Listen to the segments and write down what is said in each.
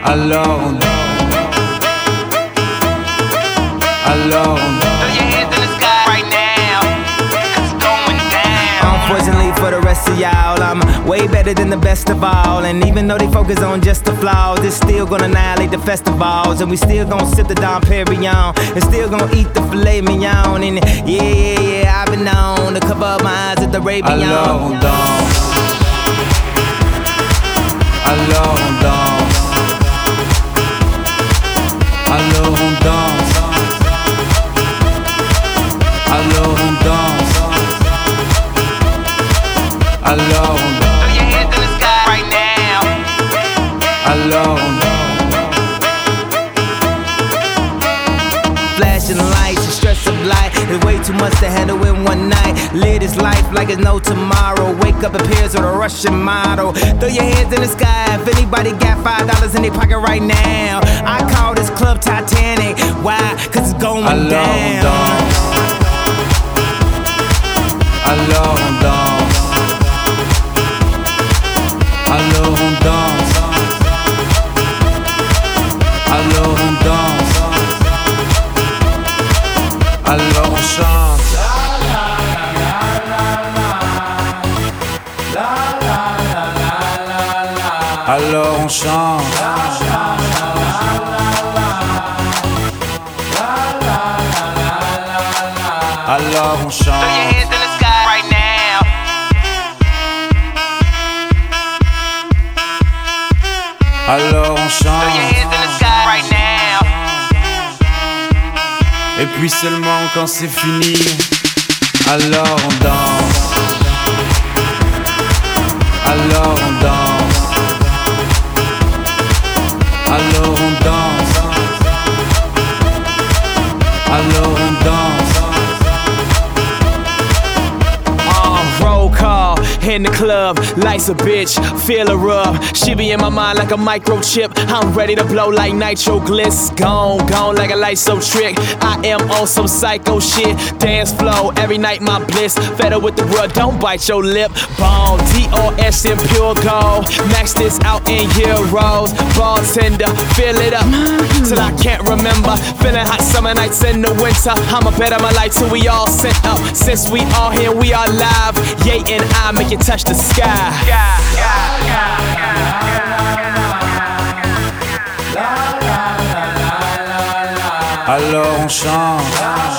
Alors on danse. Alors on danse. Throw your hands in the sky right now, 'cause it's going down. Unfortunately for the rest of y'all, I'm way better than the best of all. And even though they focus on just the flaws, it's still gonna annihilate the festivals. And we still gonna sip the Dom Perignon, and still gonna eat the filet mignon. And yeah, I've been known to cover up my eyes at the Arabian. Alors on danse. Alors on danse. Alors on danse. Alors on danse. Alors on danse. Throw your hands in the sky right now. Alors on danse. Flashing lights, the stress of life is way too much to handle in one night. Live this life like it's no tomorrow. Wake up appears with a Russian model. Throw your hands in the sky if anybody got $5 in their pocket right now. I call this club Titanic. Why? 'Cause it's going Alors on down. danse. Alors on danse. Alors on danse. Alors on danse. Alors on chante. Alors on chante. Alors on Throw your chante. hands in the sky right now. Alors on Throw your chante. hands in the sky right now. Et puis seulement quand c'est fini, alors on danse. Alors on danse. Alors on danse. Alors on danse. Roll call, in the club, life's a bitch, feel a rub. She be in my mind like a microchip. I'm ready to blow like nitro gliss. Gone like a light so trick. I am on some psycho shit. Dance flow, every night my bliss. Fed up with the world, don't bite your lip. Bone, DOS in pure gold. Max this out in euros. Bartender, fill it up till I can't remember. Feeling hot summer nights in the winter. I'ma bet on my life till we all sent up. Since we all here, we are live. Ye and I make it touch the sky. Alors on chante.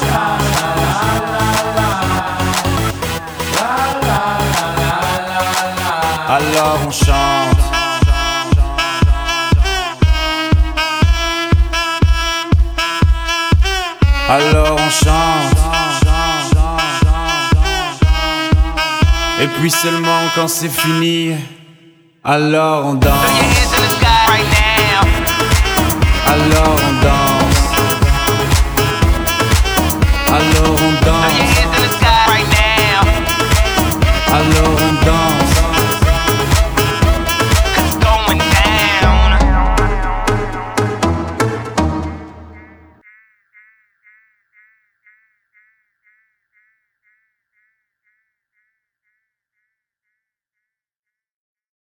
Alors on chante. Alors on chante. Et puis seulement quand c'est fini, alors on Throw your danse. hands in the sky right now. Alors